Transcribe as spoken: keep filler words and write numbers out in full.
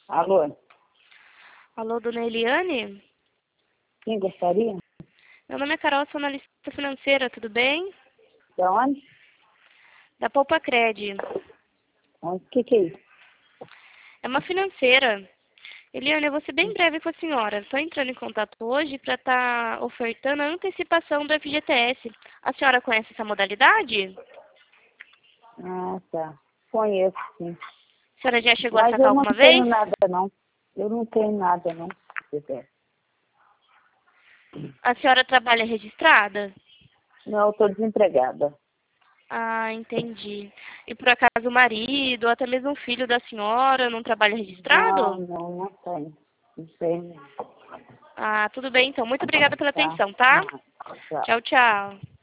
Alô? Alô, dona Eliane? Quem gostaria? Meu nome é Carol, sou analista financeira, tudo bem? De onde? Da Poupa Cred. O que que é isso? É uma financeira. Eliane, eu vou ser bem breve com a senhora. Estou entrando em contato hoje para estar ofertando a antecipação do F G T S. A senhora conhece essa modalidade? Ah, tá. Conheço, sim. A senhora já chegou a Mas sacar eu não alguma tenho vez? nada, não. Eu não tenho nada, não. A senhora trabalha registrada? Não, eu estou desempregada. Ah, entendi. E por acaso o marido, ou até mesmo o filho da senhora não trabalha Não, registrado? não, não tenho. Não tenho. Ah, tudo bem então. Muito obrigada pela Tá. atenção, tá? Ah, tchau. Tchau, tchau.